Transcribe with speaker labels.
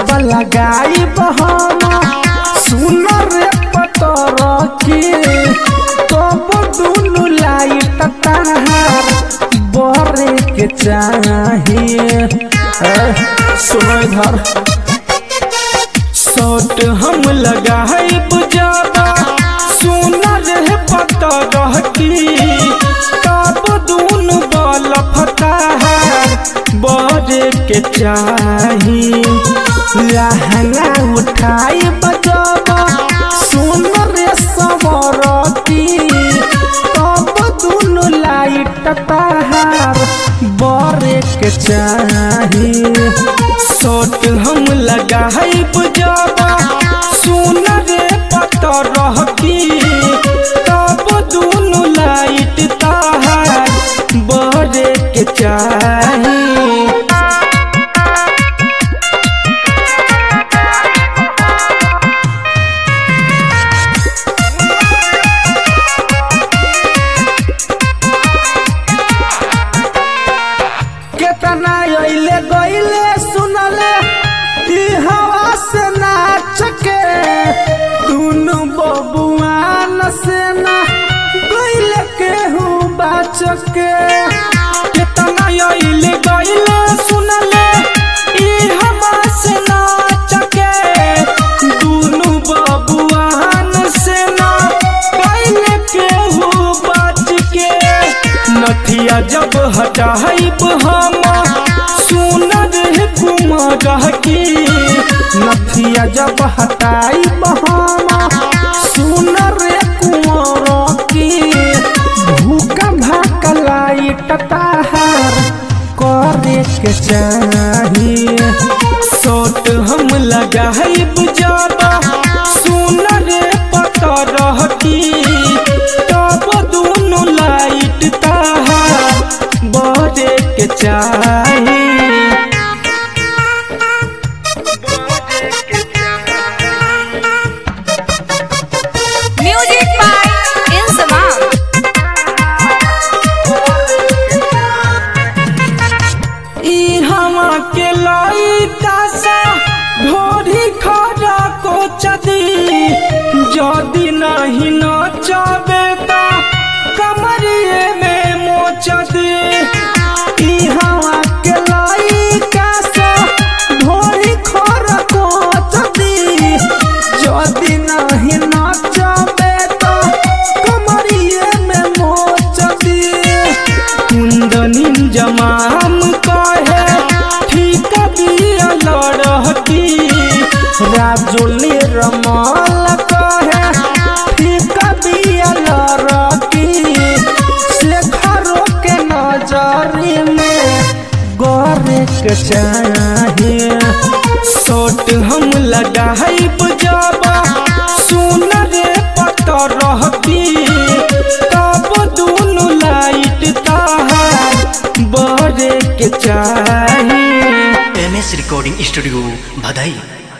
Speaker 1: जब लगाई बहाना सुन रे पतर की तब दुनु लाइट तार बरे के चाहिए। सुनो इधर शॉट हम लगाई बुझावा सुन रे पतर की तब दुनु बल फतार बरे के चाहिए। लहंगा उठाई बजावा सुन रे सवरती तब दुनु लाइट तार बरे के चाहिए। शॉट हम लगाई बजावा सुन रे पतर की तब दुनु लाइट तार बरे के चाहिए। केतना अइले गइले सुनले ई हवा से नाच के दुनु बबुआन से ना गइले केहू बाच के। केतना अइले गइले सुनले ई हवा से नाच के दुनु बबुआन से ना गइले केहू बाच के। नथिया जब हटाइब हम सुन रे कुमार की नथिया जब हटाइब हम सुन रे कुमार की भूखा भाका लाइट तार करे के चाहिए। शॉट हम लगाइब ज्यादा सुन रे पतर की तब दुनु लाइट तार बरे के चाहिए।
Speaker 2: Music by Inzamam.
Speaker 1: ई हवा के लइका सा ढोरी खड़ा को चदी जदी नहीं नचबे ता कमरिए में मोचदी। ई हवा के लइका सा ढोरी खड़ा को चदी जदी नहीं नचबे ता कमरिए में मोचदी। कुंदनी जमाम कहे ठीक बिया लड़की राजुली रमल कहे ठीक बिया लड़की शेखरों के नजरी में गोरे के चाहिए। शॉट हम लगाई बुझावा सुन रे पतर की तब दुनु लाइट तार बरे के चाहिए।
Speaker 3: MS recording studio Bhadai.